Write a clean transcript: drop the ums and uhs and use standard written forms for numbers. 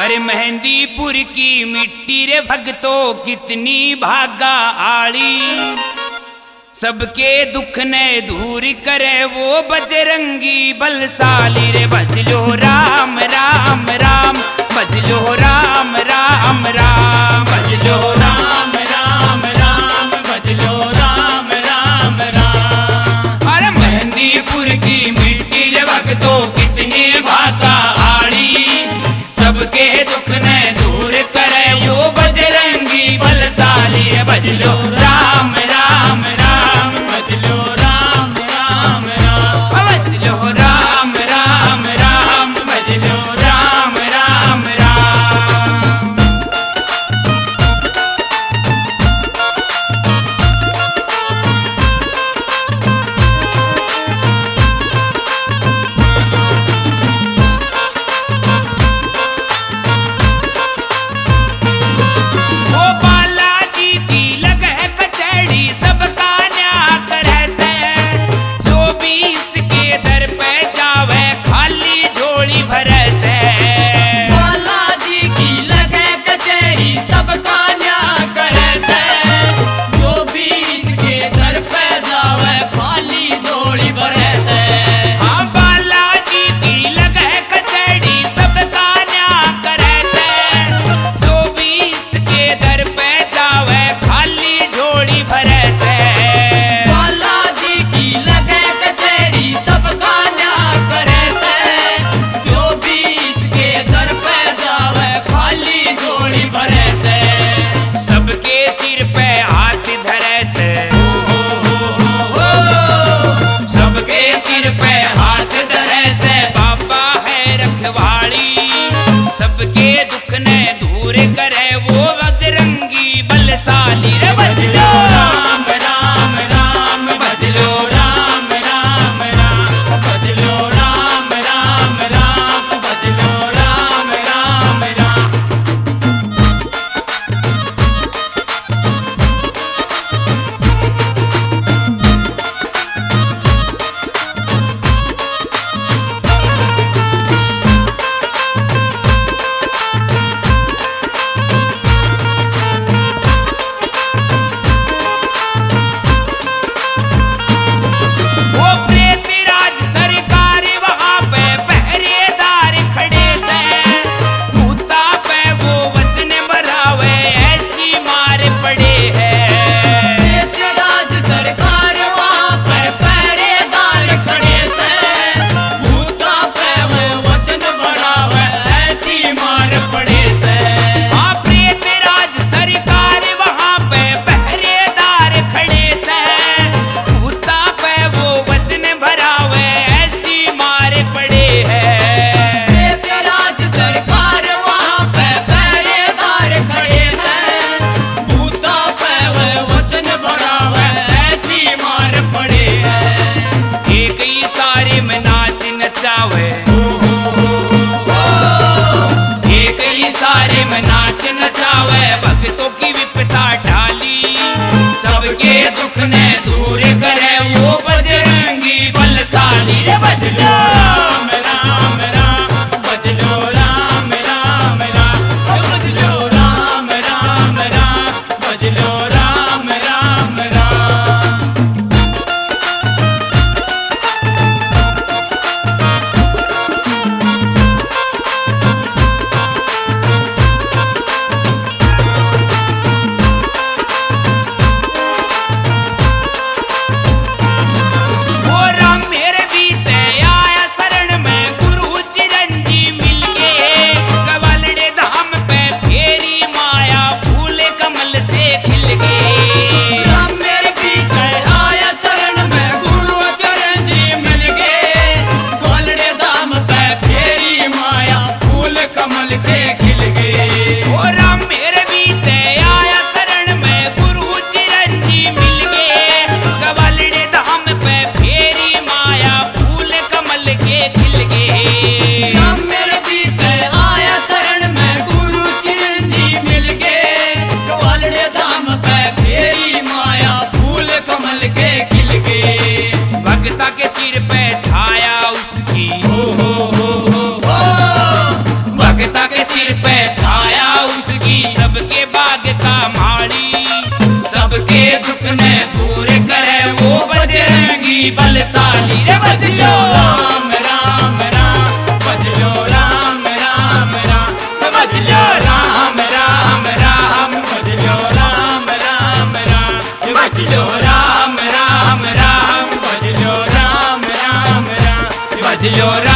अरे मेहंदीपुर की मिट्टी रे भगतो कितनी भागा आड़ी, सबके दुख ने दूर करे वो बजरंगी बलशाली रे। भजलो राम राम राम, भजलो राम राम राम, भजलो राम राम राम, भजलो राम राम राम। अरे मेहंदीपुर की मिट्टी रे भगतो कितनी भागा आड़ी, सबके दुख ने दूर करे वो बजरंगी बलशाली रे। भजलो राम राम राम, भजलो राम राम राम, भजलो राम राम राम, भजलो राम राम राम। ओ बालाजी की लगे कचहरी सबका न्याय करे से, जो भी इसके दर पे जावे खाली झोली भरे से। बालाजी की लगे कचहरी सबका न्याय करे से, जो भी इसके दर पे जावे खाली झोली भरे से। हाँ बालाजी की लगे कचहरी सबका न्याय करे से, जो भी इसके दर पे जावे खाली झोली भरे से। बालाजी की लगे कचहरी सबका न्याय करे से, जो भी इसके दर पे जावे खाली झोली भरे से। सबके सिर पे हाथ धरे से, सबके सिर पे हाथ धरे से, बाबा है रखवाड़ी, सबके दुख ने दूर करे वो बजरंगी बलशाली रे। भजलो राम राम राम, भजलो राम राम राम, भजलो राम राम राम, भजलो राम राम राम। सिर पे छाया उसकी सबके बाग का माली, सबके दुख ने दूर करे वो बजरंगी बलशाली। रे बजलो राम राम राम, बजलो राम राम राम, बजलो राम राम राम, बजलो राम राम राम, बजलो राम राम राम, बजलो राम राम राम, बजलो